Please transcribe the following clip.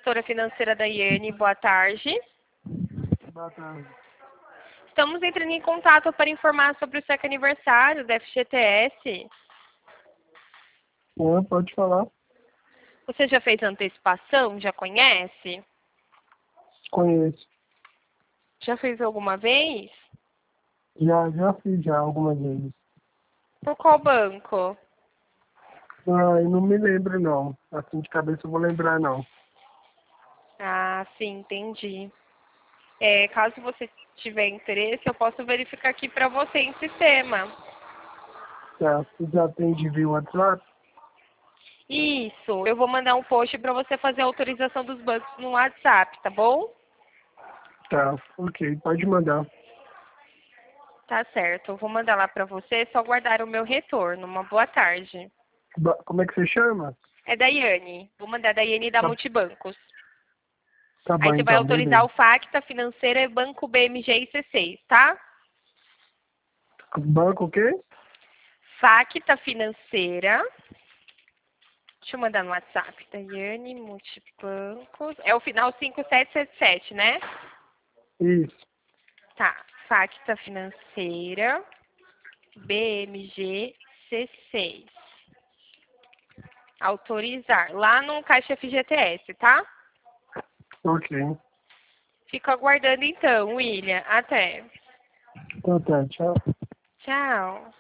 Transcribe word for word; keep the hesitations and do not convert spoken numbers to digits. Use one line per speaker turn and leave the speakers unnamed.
consultora financeira da Iane. Boa tarde.
Boa tarde.
Estamos entrando em contato para informar sobre o seu aniversário da F G T S.
Sim, pode falar.
Você já fez antecipação? Já conhece?
Conheço.
Já fez alguma vez?
Já, já fiz já algumas vezes.
Por qual banco?
Ah, eu não me lembro não. Assim de cabeça eu vou lembrar não.
Ah, sim, entendi. É, caso você tiver interesse, eu posso verificar aqui para você em sistema.
Tá, você já tem de vir o WhatsApp?
Isso, eu vou mandar um post para você fazer a autorização dos bancos no WhatsApp, tá bom?
Tá, ok, pode mandar.
Tá certo, eu vou mandar lá para você, é só guardar o meu retorno. Uma boa tarde.
Ba- Como é que você chama?
É da Iane, vou mandar da Iane da
Tá,
Multibancos.
tá
Aí
bom
você vai
então,
autorizar
beleza.
o Facta, Financeira, Banco B M G e C seis, tá?
Banco o quê?
Facta Financeira. Deixa eu mandar no WhatsApp. Daiane Multibancos. É o final cinco sete sete sete, né?
Isso.
Tá. Facta Financeira. B M G C seis. Autorizar. Lá no Caixa F G T S, tá?
Ok.
Fico aguardando então, William. Até.
Então tá, tchau.
Tchau.